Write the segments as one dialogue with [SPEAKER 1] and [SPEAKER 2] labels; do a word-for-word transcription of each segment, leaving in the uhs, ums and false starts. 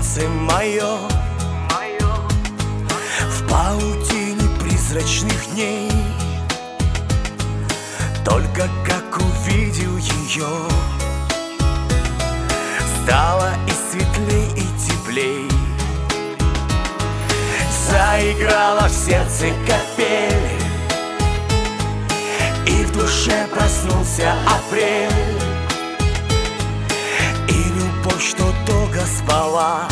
[SPEAKER 1] сердце мое в паутине призрачных дней. Только как увидел ее, стало и светлей, и теплей. Заиграла в сердце капель, и в душе проснулся апрель. И любовь, что долго спала,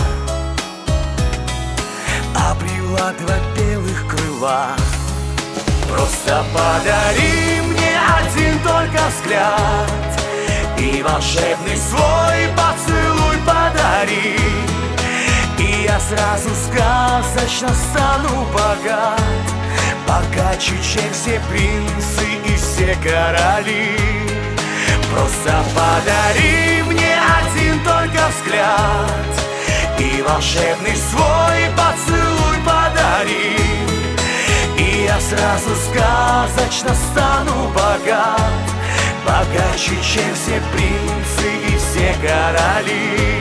[SPEAKER 1] обрела два белых крыла. Просто подари мне один только взгляд, и волшебный свой поцелуй подари, и я сразу сказочно стану богат, богаче, чем все принцы и все короли. Просто подари мне один только взгляд, и волшебный свой поцелуй подари, и я сразу сказочно стану богат, богаче, чем все принцы и все короли.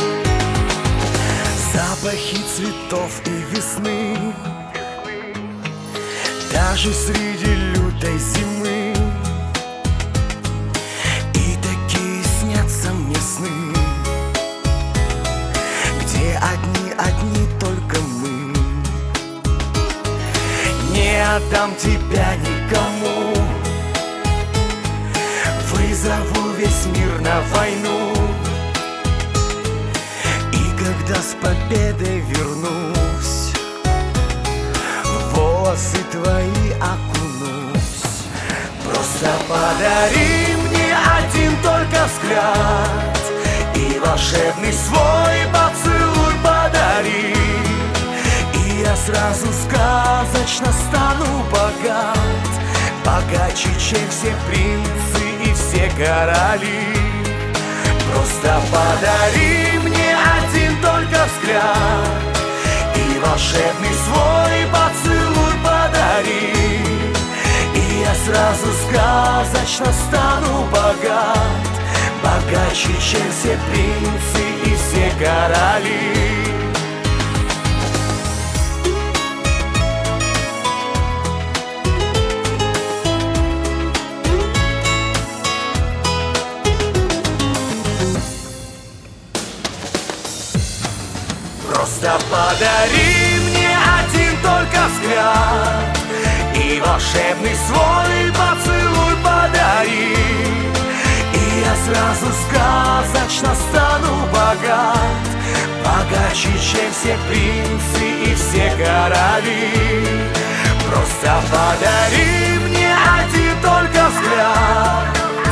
[SPEAKER 1] Запахи цветов и весны, даже среди лютой зимы, и такие снятся мне сны, где одни, одни только мы. Не отдам тебя никому, вызову весь мир на войну, и когда с победой вернусь, в волосы твои окунусь. Просто подари мне один только взгляд, и волшебный свой поцелуй подари, и я сразу сказочно стану богат, богаче, чем все принцы и все короли. Просто подари мне один только взгляд, и волшебный свой поцелуй подари, и я сразу сказочно стану богат, богаче, чем все принцы и все короли. Просто подари мне один только взгляд, и волшебный свой поцелуй подари, и я сразу сказочно стану богат, богаче, чем все принцы и все короли. Просто подари мне один только взгляд,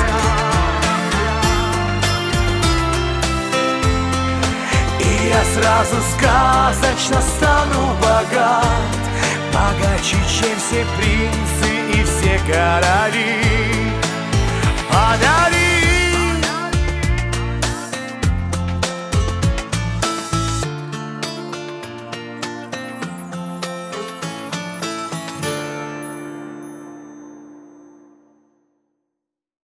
[SPEAKER 1] и я сразу сказочно стану богат, богаче, чем все принцы и все короли.